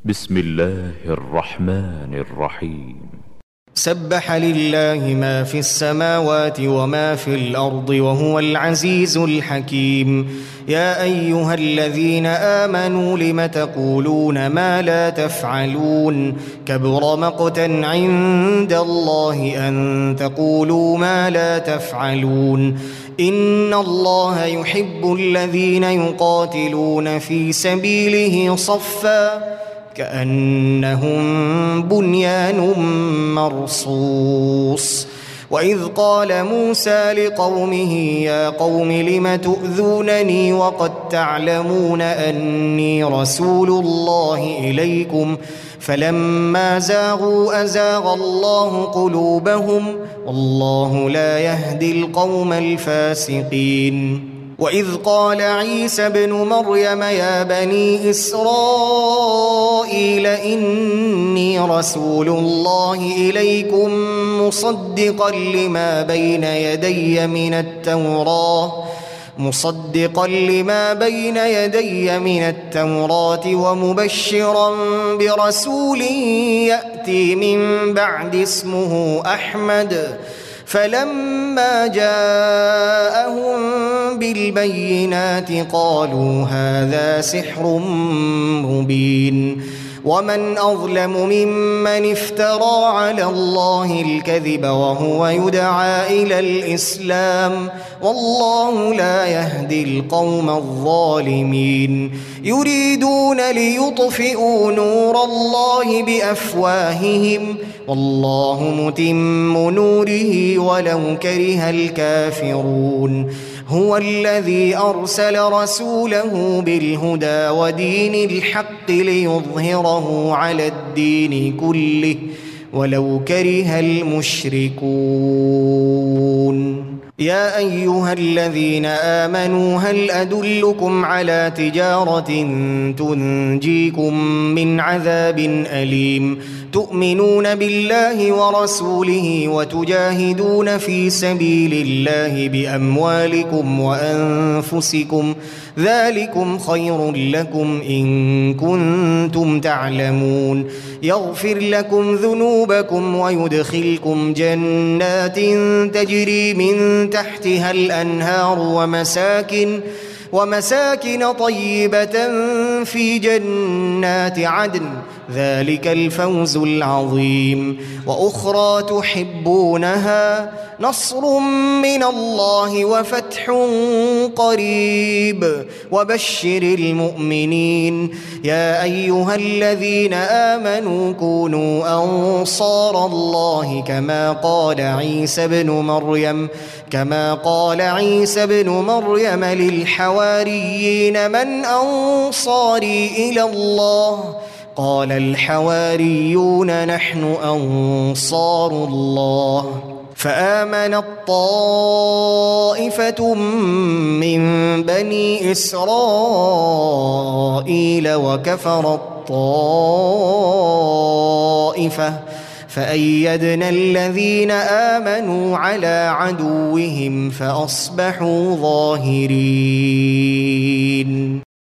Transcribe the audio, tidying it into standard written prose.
بسم الله الرحمن الرحيم. سبح لله ما في السماوات وما في الأرض وهو العزيز الحكيم. يا أيها الذين آمنوا لم تقولون ما لا تفعلون كبر مقتا عند الله أن تقولوا ما لا تفعلون. إن الله يحب الذين يقاتلون في سبيله صفا كأنهم بنيان مرصوص. وإذ قال موسى لقومه يا قوم لم تؤذونني وقد تعلمون أني رسول الله إليكم فلما زاغوا أزاغ الله قلوبهم والله لا يهدي القوم الفاسقين. وإذ قال عيسى ابن مريم يا بني إسرائيل إني رسول الله إليكم مصدقا لما بين يدي من التوراة ومبشرا برسول يأتي من بعد اسمه أحمد. فلما جاءهم بالبينات قالوا هذا سحر مبين. ومن أظلم ممن افترى على الله الكذب وهو يدعى إلى الإسلام والله لا يهدي القوم الظالمين. يريدون ليطفئوا نور الله بأفواههم والله متم نوره ولو كره الكافرون. هو الذي أرسل رسوله بالهدى ودين الحق ليظهره على الدين كله ولو كره المشركون. يا أيها الذين آمنوا هل أدلكم على تجارة تنجيكم من عذاب أليم تؤمنون بالله ورسوله وتجاهدون في سبيل الله بأموالكم وأنفسكم ذلكم خير لكم إن كنتم تعلمون. يغفر لكم ذنوبكم ويدخلكم جنات تجري من تحتها الأنهار ومساكن طيبة في جنات عدن ذلك الفوز العظيم. وأخرى تحبونها نصر من الله وفتح قريب وبشر المؤمنين. يا أيها الذين آمنوا كونوا أنصار الله كما قال عيسى بن مريم للحواريين من أنصاري إلى الله قال الحواريون نحن أنصار الله. فآمنت طائفة من بني إسرائيل وكفرت طائفة فأيدنا الذين آمنوا على عدوهم فأصبحوا ظاهرين.